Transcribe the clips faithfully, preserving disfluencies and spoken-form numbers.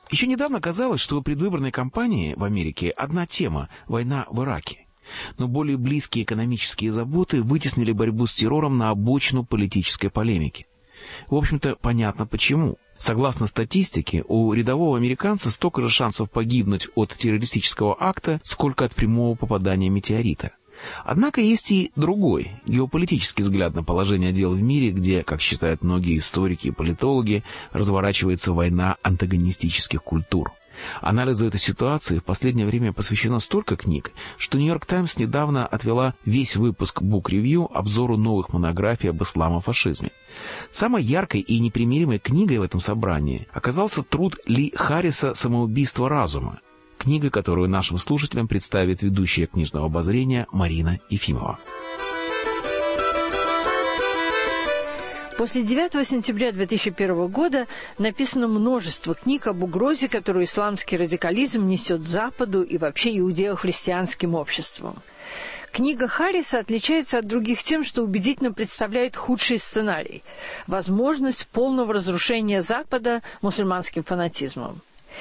Еще недавно казалось, что в предвыборной кампании в Америке одна тема – война в Ираке. Но более близкие экономические заботы вытеснили борьбу с террором на обочину политической полемики. В общем-то, понятно почему. Согласно статистике, у рядового американца столько же шансов погибнуть от террористического акта, сколько от прямого попадания метеорита. Однако есть и другой, геополитический взгляд на положение дел в мире, где, как считают многие историки и политологи, разворачивается война антагонистических культур. Анализу этой ситуации в последнее время посвящено столько книг, что «Нью-Йорк Таймс» недавно отвела весь выпуск Book Review обзору новых монографий об исламофашизме. Самой яркой и непримиримой книгой в этом собрании оказался труд Ли Харриса «Самоубийство разума», книга, которую нашим слушателям представит ведущая книжного обозрения Марина Ефимова. После девятого сентября две тысячи первого года написано множество книг об угрозе, которую исламский радикализм несет Западу и вообще иудео-христианским обществам. Книга Харриса отличается от других тем, что убедительно представляет худший сценарий – возможность полного разрушения Запада мусульманским фанатизмом.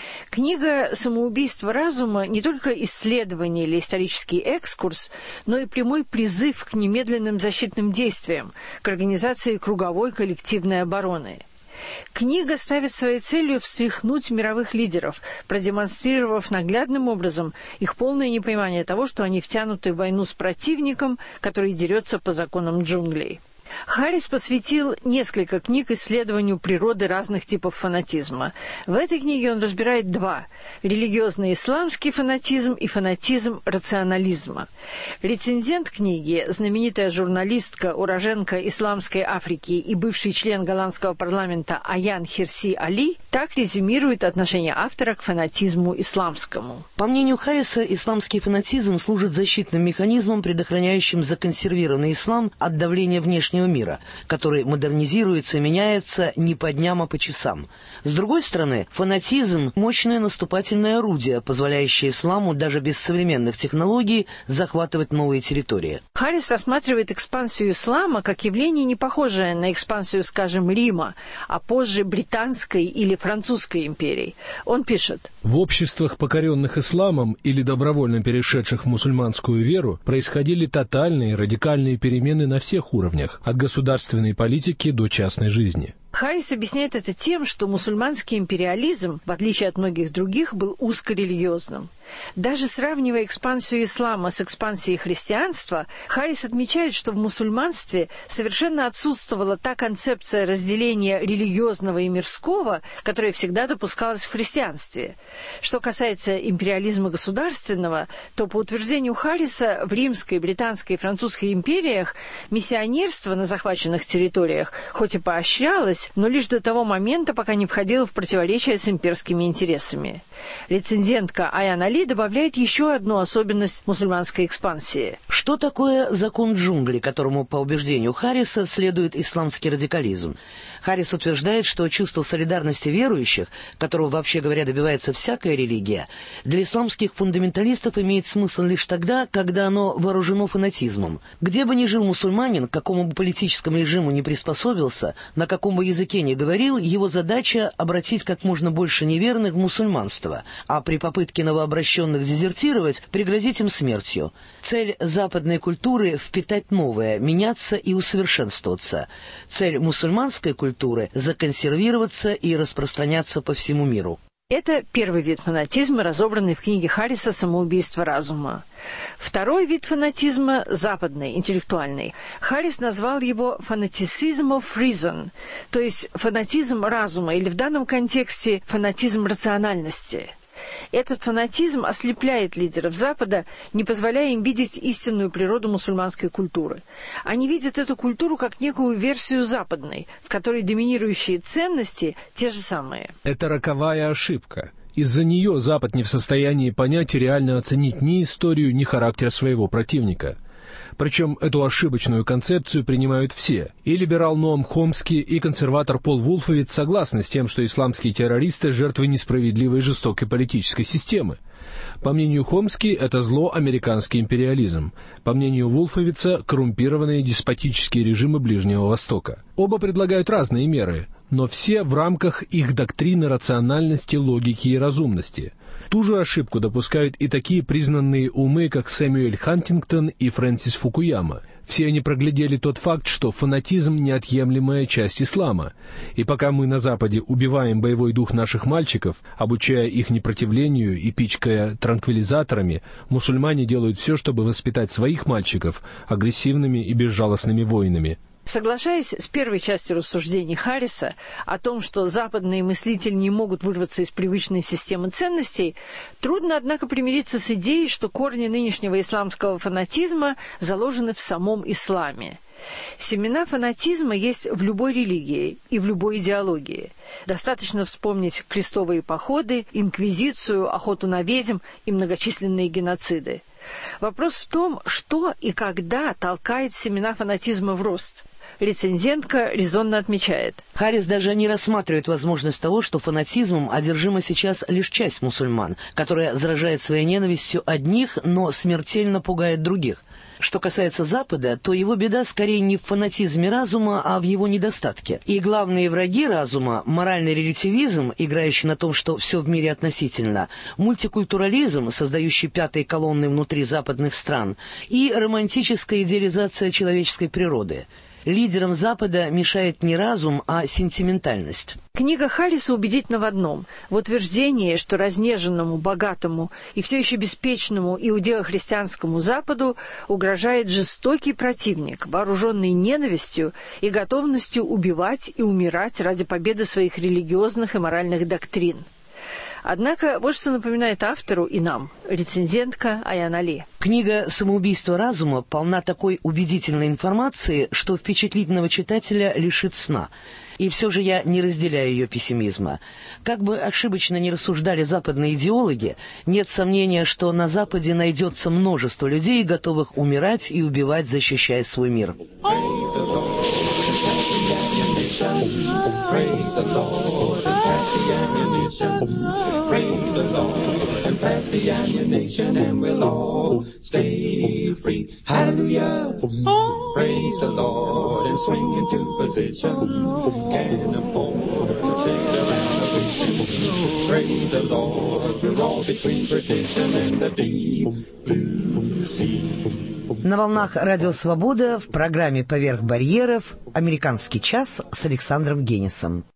Книга «Самоубийство разума» не только исследование или исторический экскурс, но и прямой призыв к немедленным защитным действиям, к организации круговой коллективной обороны. Книга ставит своей целью встряхнуть мировых лидеров, продемонстрировав наглядным образом их полное непонимание того, что они втянуты в войну с противником, который дерется по законам джунглей. Харрис посвятил несколько книг исследованию природы разных типов фанатизма. В этой книге он разбирает два – религиозный исламский фанатизм и фанатизм рационализма. Рецензент книги, знаменитая журналистка, уроженка Исламской Африки и бывший член голландского парламента Аян Хирси Али, так резюмирует отношение автора к фанатизму исламскому. По мнению Харриса, исламский фанатизм служит защитным механизмом, предохраняющим законсервированный ислам от давления внешнего мира, который модернизируется и меняется не по дням, а по часам. С другой стороны, фанатизм – мощное наступательное орудие, позволяющее исламу даже без современных технологий захватывать новые территории. Харрис рассматривает экспансию ислама как явление, не похожее на экспансию, скажем, Рима, а позже Британской или Французской империй. Он пишет: «В обществах, покоренных исламом или добровольно перешедших в мусульманскую веру, происходили тотальные радикальные перемены на всех уровнях, от государственной политики до частной жизни». Харрис объясняет это тем, что мусульманский империализм, в отличие от многих других, был узкорелигиозным. Даже сравнивая экспансию ислама с экспансией христианства, Харрис отмечает, что в мусульманстве совершенно отсутствовала та концепция разделения религиозного и мирского, которая всегда допускалась в христианстве. Что касается империализма государственного, то, по утверждению Харриса, в Римской, Британской и Французской империях миссионерство на захваченных территориях хоть и поощрялось, но лишь до того момента, пока не входило в противоречие с имперскими интересами. Рецензентка Аян Али добавляет еще одну особенность мусульманской экспансии. Что такое закон джунглей, которому, по убеждению Харриса, следует исламский радикализм? Харрис утверждает, что чувство солидарности верующих, которого, вообще говоря, добивается всякая религия, для исламских фундаменталистов имеет смысл лишь тогда, когда оно вооружено фанатизмом. Где бы ни жил мусульманин, к какому бы политическому режиму ни приспособился, на каком бы языке ни говорил, его задача — обратить как можно больше неверных в мусульманство, а при попытке новообращенных дезертировать пригрозить им смертью. Цель западной культуры — впитать новое, меняться и усовершенствоваться. Цель мусульманской культуры — законсервироваться и распространяться по всему миру. Это первый вид фанатизма, разобранный в книге Харриса «Самоубийство разума». Второй вид фанатизма – западный, интеллектуальный. Харрис назвал его «фанатицизм of reason», то есть фанатизм разума, или в данном контексте фанатизм рациональности. Этот фанатизм ослепляет лидеров Запада, не позволяя им видеть истинную природу мусульманской культуры. Они видят эту культуру как некую версию западной, в которой доминирующие ценности те же самые. Это роковая ошибка. Из-за нее Запад не в состоянии понять и реально оценить ни историю, ни характер своего противника. Причем эту ошибочную концепцию принимают все. И либерал Ноам Хомски, и консерватор Пол Вулфовиц согласны с тем, что исламские террористы – жертвы несправедливой и жестокой политической системы. По мнению Хомски, это зло – американский империализм. По мнению Вулфовица – коррумпированные деспотические режимы Ближнего Востока. Оба предлагают разные меры, но все в рамках их доктрины рациональности, логики и разумности. Ту же ошибку допускают и такие признанные умы, как Сэмюэль Хантингтон и Фрэнсис Фукуяма. Все они проглядели тот факт, что фанатизм – неотъемлемая часть ислама. И пока мы на Западе убиваем боевой дух наших мальчиков, обучая их непротивлению и пичкая транквилизаторами, мусульмане делают все, чтобы воспитать своих мальчиков агрессивными и безжалостными воинами. Соглашаясь с первой частью рассуждений Харриса о том, что западные мыслители не могут вырваться из привычной системы ценностей, трудно, однако, примириться с идеей, что корни нынешнего исламского фанатизма заложены в самом исламе. Семена фанатизма есть в любой религии и в любой идеологии. Достаточно вспомнить крестовые походы, инквизицию, охоту на ведьм и многочисленные геноциды. Вопрос в том, что и когда толкает семена фанатизма в рост. Рецензентка резонно отмечает: Харрис даже не рассматривает возможность того, что фанатизмом одержима сейчас лишь часть мусульман, которая заражает своей ненавистью одних, но смертельно пугает других. Что касается Запада, то его беда скорее не в фанатизме разума, а в его недостатке. И главные враги разума – моральный релятивизм, играющий на том, что все в мире относительно, мультикультурализм, создающий пятые колонны внутри западных стран, и романтическая идеализация человеческой природы. Лидерам Запада мешает не разум, а сентиментальность. Книга Харриса убедительна в одном: в утверждении, что разнеженному, богатому и все еще беспечному иудео-христианскому Западу угрожает жестокий противник, вооруженный ненавистью и готовностью убивать и умирать ради победы своих религиозных и моральных доктрин. Однако, вот что напоминает автору и нам рецензентка Аян Али. Книга «Самоубийство разума» полна такой убедительной информации, что впечатлительного читателя лишит сна. И все же я не разделяю ее пессимизма. Как бы ошибочно ни рассуждали западные идеологи, нет сомнения, что на Западе найдется множество людей, готовых умирать и убивать, защищая свой мир. Praise the Lord and pass the ammunition. Praise the Lord and pass the ammunition, and we'll all stay free. Hallelujah. Praise the Lord and swing into position. Can't afford to sit around a wishing. Praise the Lord. We're all between perdition and the deep blue sea. На волнах Радио Свобода в программе «Поверх барьеров» «Американский час» с Александром Генисом.